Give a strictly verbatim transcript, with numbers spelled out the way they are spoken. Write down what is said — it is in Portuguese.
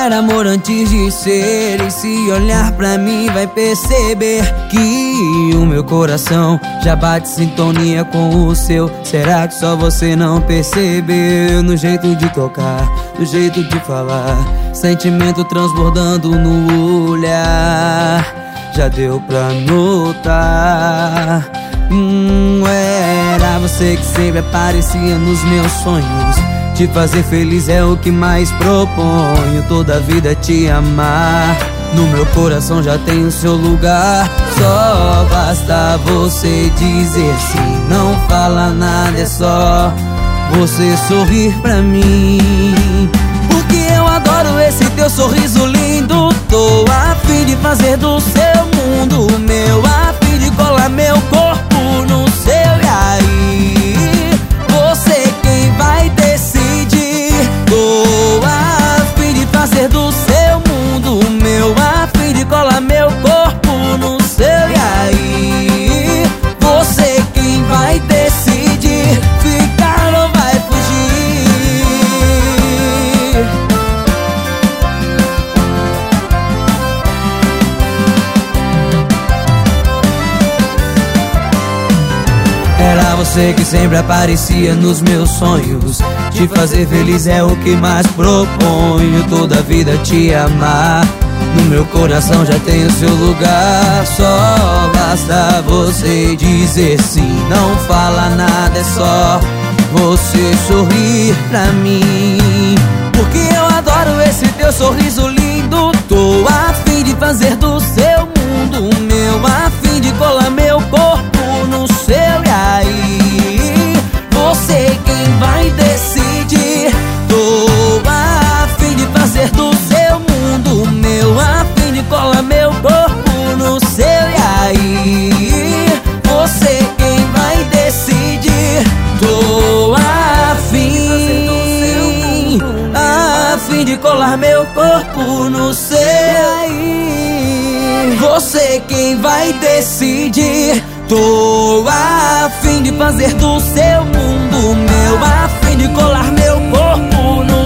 era amor antes de ser. E se olhar pra mim vai perceber que o meu coração já bate sintonia com o seu. Será que só você não percebeu? No jeito de tocar, no jeito de falar, sentimento transbordando no olhar, já deu pra notar. Hum, era você que sempre aparecia nos meus sonhos. Te fazer feliz é o que mais proponho. Toda a vida te amar. No meu coração já tem o seu lugar. Só basta você dizer sim. Não fala nada, é só você sorrir pra mim. Porque eu adoro esse teu sorriso lindo. Tô a fim de fazer do seu mundo o meu, a fim de colar meu corpo no seu. E aí, você quem vai decidir. Tô a fim de fazer do seu mundo o meu, a fim de colar meu corpo no seu. E aí, você quem vai decidir. Ficar ou vai fugir. Era você que sempre aparecia nos meus sonhos. Te fazer feliz é o que mais proponho. Toda a vida te amar. No meu coração já tem o seu lugar. Só basta você dizer sim. Não fala nada, é só você sorrir pra mim. Porque eu adoro esse teu sorriso lindo. Tô a fim de fazer do seu mundo o meu, a fim de colar meu corpo no seu. E aí, você quem vai decidir. Tô a fim de fazer do seu mundo o meu, a fim de colar meu corpo no seu. E aí, você quem vai decidir. Tô a fim, a fim de colar meu corpo no seu. E aí, você quem vai decidir. Tô a fim de fazer do seu mundo o meu, a fim de colar meu corpo no